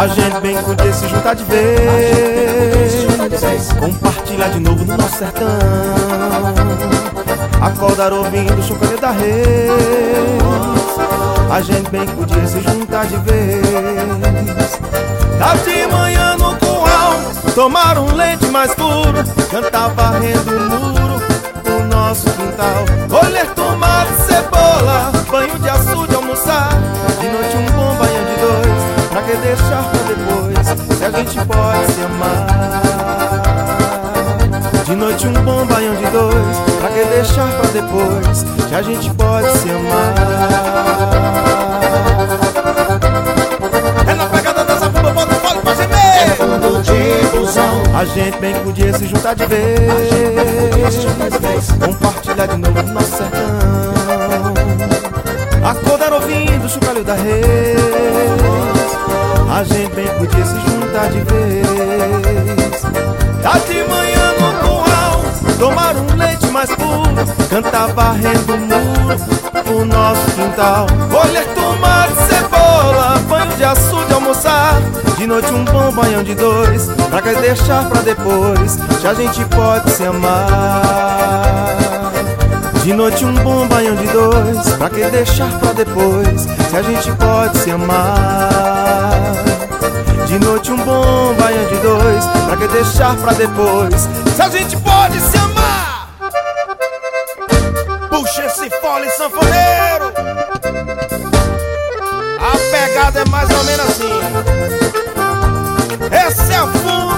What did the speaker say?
A gente bem podia se juntar de vez, compartilhar de novo no nosso sertão, acordar ouvindo o chocalho da reis. A gente bem podia se juntar de vez. Tá de manhã no curral, tomar um leite mais puro, cantar varrendo o muro, o nosso quintal, colher tomate, cebola, banho de açude, almoçar. De noite um bom banho de dois, pra que deixar pra depois, se a gente pode se amar. De noite um bom banho de dois, pra que deixar pra depois, se a gente pode se amar. É na pegada dessa bomba, bota o fole pra gemer. É fundo de ilusão. A gente bem podia se juntar de vez, compartilhar de novo no nosso sertão, acordar ouvindo o chocalho da reis. A gente bem podia se juntar de vez. Tá de manhã no curral, tomar um leite mais puro, cantar varrendo o muro, o nosso quintal, colher tomate, cebola, banho de açude, almoçar. De noite um bom banhão de dois, pra que deixar pra depois, se a gente pode se amar. De noite um bom banho de dois, pra que deixar pra depois, se a gente pode se amar. De noite um bom banho de dois, pra que deixar pra depois, se a gente pode se amar. Puxa esse fole, sanfoneiro. A pegada é mais ou menos assim. Esse é a fundo